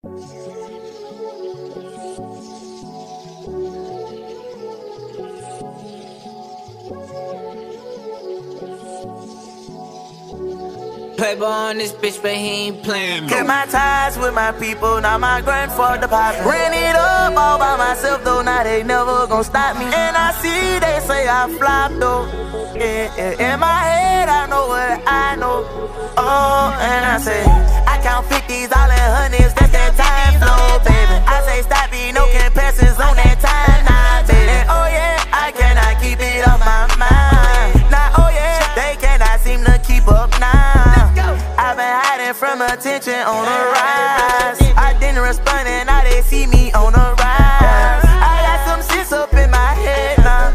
Playboy on this bitch, but he ain't playing. Kept my ties with my people, now my grandfather poppin'. Ran it up all by myself though, now they never gon' stop me. And I see they say I flop though. Yeah. In my head I know what I know. Oh, and I say I count 50s all in hundreds, that's that time flow, baby. I say stop it, no comparisons on that time now, baby. And oh yeah, I cannot keep it off my mind. Now oh yeah, they cannot seem to keep up now. I've been hiding from attention on the rise. I didn't respond and now they see me on the rise. I got some shit up in my head now.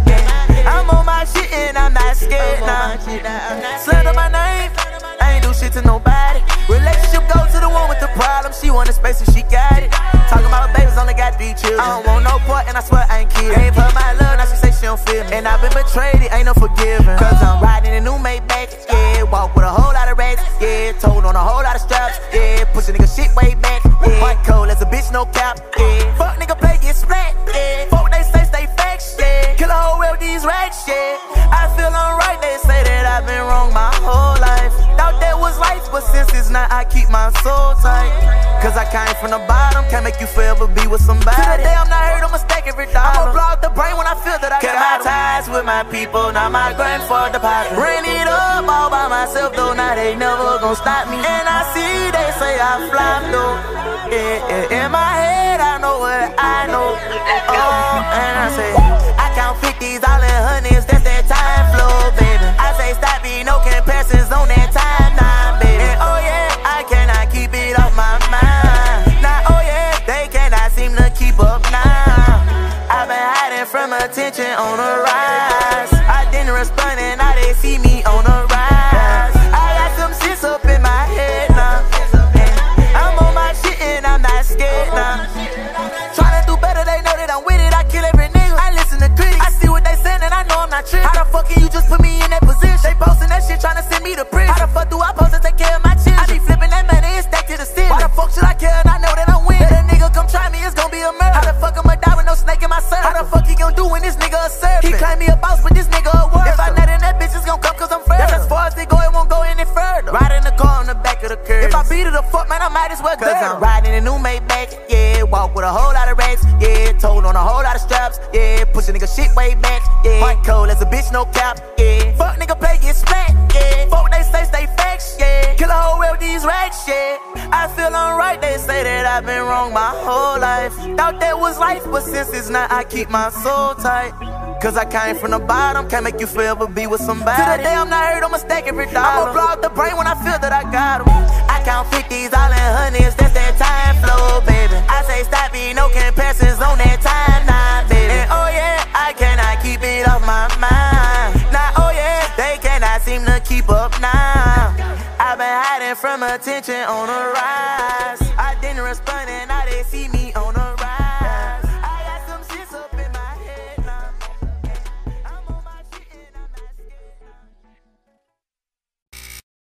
I'm on my shit and I'm not scared now. Slander my name, I ain't do shit to nobody. Relationship go to the one with the problem. She wanted space and she got it. Talking about babies, only got 3 children. I don't want no part and I swear I ain't kidding. Gave her my love, now she say she don't feel me. And I've been betrayed, it ain't no forgiving. Cause I'm riding a new Maybach, yeah. Walk with a whole lot of racks, yeah. Told on a whole lot of straps, yeah. Push a nigga shit way back, yeah. White cold as a bitch, no cap, yeah. Fuck nigga play, get splat, yeah. Fuck they say stay facts, yeah. Kill a whole world these racks, yeah. I feel alright, they say that I've been wrong my whole life. Thought that was life, but since it's not, I keep my soul tight. Cause I came from the bottom, can't make you forever be with somebody. To the day I'm not hurt, I'ma stack every dollar. I'ma blow out the brain when I feel that I got my ties with my people, now my grandfather poppin'. Ran it up all by myself though, now they never gon' stop me. And I see they say I flop though. Yeah. In my head I know what I know. Oh, and I say I count 50s all in hundreds, that's that time flow, baby. I say stop it, no comparisons on that time now, baby. And oh yeah, I cannot keep it off my mind. Now oh yeah, they cannot seem to keep up now. I've been hiding from attention on the rise. I didn't respond and now they see me on the rise. I got some shit up in my head now. I'm on my shit and I'm not scared now. Tryna do better, they know that I'm with it. I kill every nigga, I listen to critics. I see what they saying and I know I'm not tripping. How the fuck can you just put me in that position? They posting that shit tryna send me to prison. How the fuck do I post to take care of my children? I be flipping that money and stack to the ceiling. Why the fuck should I care and I know that I'm winning? Let a nigga come try me, it's gon' be a murder. How the fuck I'ma die with no snake in my serve? How the fuck he gon' do when this nigga a servant? He claim me a boss, but this nigga a worker. If I nut in that bitch, it's gon' come cause I'm further. That's as far as they go, it won't go any further. Riding the car on the back of the curb. If I beat it the fuck, man, I might as well go. Cause I'm riding a new Maybach, yeah. Walk with a whole lot of racks, yeah. Told on a whole lot of straps, yeah. Push a nigga shit way back, yeah. White cold as a bitch, no cap, yeah. Fuck nigga play, get splat, yeah. Fuck they say stay facts, yeah. Kill a whole world these racks, yeah. I feel alright, they say that I've been wrong my whole life. Thought that was life, but since it's not, I keep my soul tight. Cause I came from the bottom, can't make you forever be with somebody. To the day I'm not hurt, I'ma stack every dollar. I'ma blow out the brain when I feel that I got 'em. I count 50s all in hundreds, that's that time flow, baby. I say stop it, no comparisons on that time now, baby. And oh yeah, I cannot keep it off my mind. Now oh yeah, they cannot seem to keep up now. I've been hiding from attention on the rise. I didn't respond and now they see me on the